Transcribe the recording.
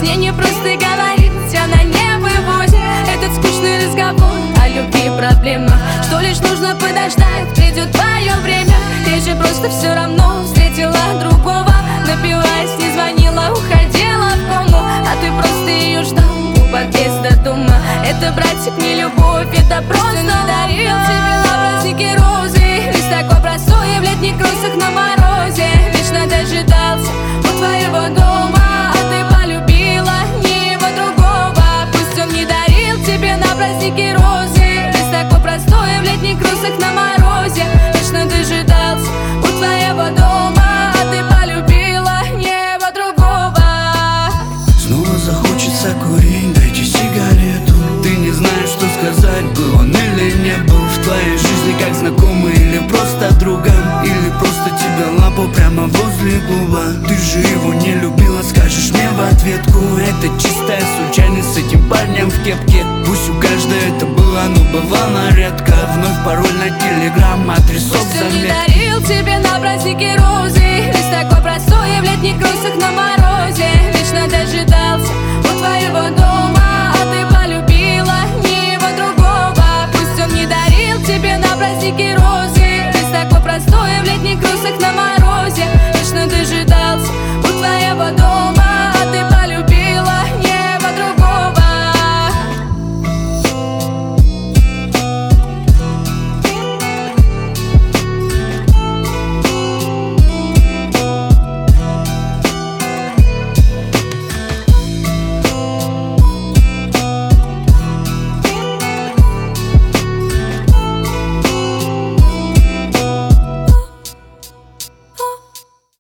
мне не просто говорить, она не вывозит этот скучный разговор о любви и проблемах. Что лишь нужно подождать, придет твое время. Ей же просто все равно, встретила другого. Напилась, не звонила, уходила в кому, а ты просто ее ждал у подъезда дома. Это, братик, не любовь, это просто не дарил тебе на празднике розы. Лишь такой простой в летних кросах на морозе. Вечно дожидался у твоего дома, а ты полюбила не его другого. Пусть он не дарил тебе на празднике розы. Лишь такой простой в летних кросах на морозе. Вечно дожидался у твоего дома, а ты полюбила не его другого. Снова захочется курить, дайте сигарету. Ты не знаешь, что сказать, был он или не был в твоей жизни, как знакомый или просто другом, или просто тебе лапу прямо возле губа. Ты же его не любила, скажешь мне в ответку. Это чистая случайность с этим парнем в кепке. Пусть у каждой это было, но бывало редко. Вновь пароль на телеграм, адресок Пусть он не заметки. дарил тебе на празднике розы. Лишь такой простой в летних кросах на морозе. Вечно дожидался у твоего дома,